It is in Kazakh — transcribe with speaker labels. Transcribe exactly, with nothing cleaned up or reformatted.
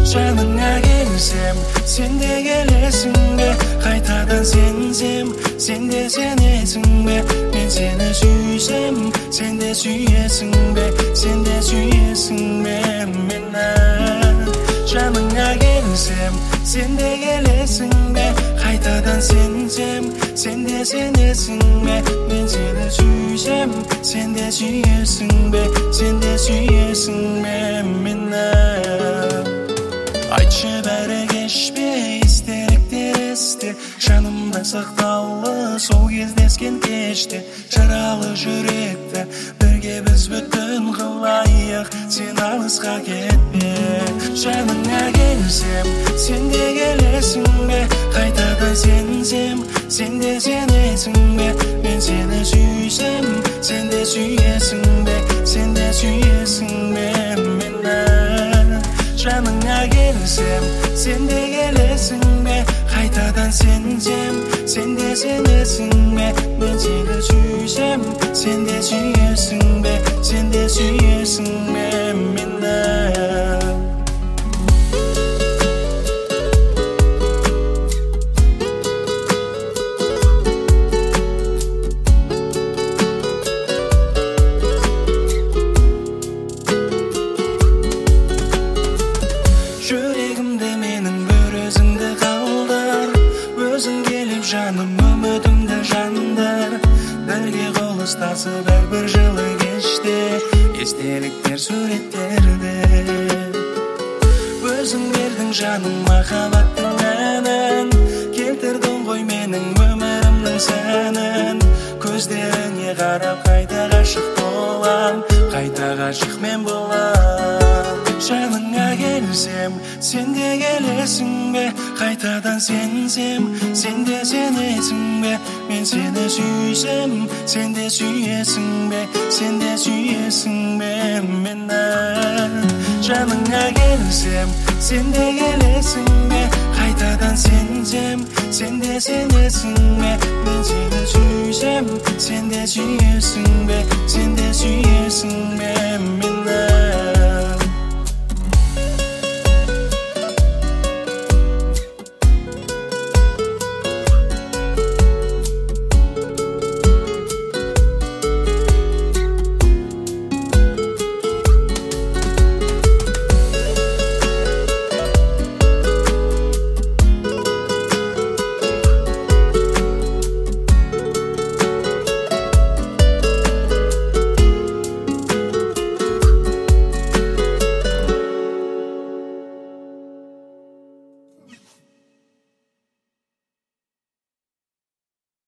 Speaker 1: жаныңа келсем сен де келесің бе қайтадан сенсем сен де сенесің бе мен сені сүйсем сен де сүйесің бе сен де сүйесің бе мені жаныңа келсем сен де келесің бе қайтадан сенсем сен де сенесің бе мен сені сүйсем сен де сүйесің бе сен де сүйесің бе мені айтшы бәрі кешпе естеліктер есте жанымда сақтаулы сол кездескен кеште жаралы жүректі бірге біз бүтін қылайық сен алысқа кетпе жаныңа келсем сен де келесің бе қайтадан сенсем сен де сенесің бе мен сені сүйсем сен де сүйесің бе сен де сүйесің бе мені жаныңа келсем сен де келесің бе қайтадан сенсем сен де сенесің бе мен сені сүйсем сен де сүйесің бе сен де сүйесің бе мені жаным үмітімді жандар бірге қол ұстасып әрбір жылы кеште естеліктер суреттерде өзің бердің жаным махаббаттың әнін келтірдің ғой менің өмірімнің сәнін көздеріңе қарап қайта ғашық болам қайта ғашық мен болам жаныңа келсем сен де келесің бе қайтадан сенсем сен де сенесің бе мен сені сүйсем сен де сүйесің бе сен де сүйесің бе мені жаныңа келсем сен де келесің бе қайтадан сенсем сен де сенесің бе мен сені сүйсем сен де сүйесің бе сен де сүйесің бе мені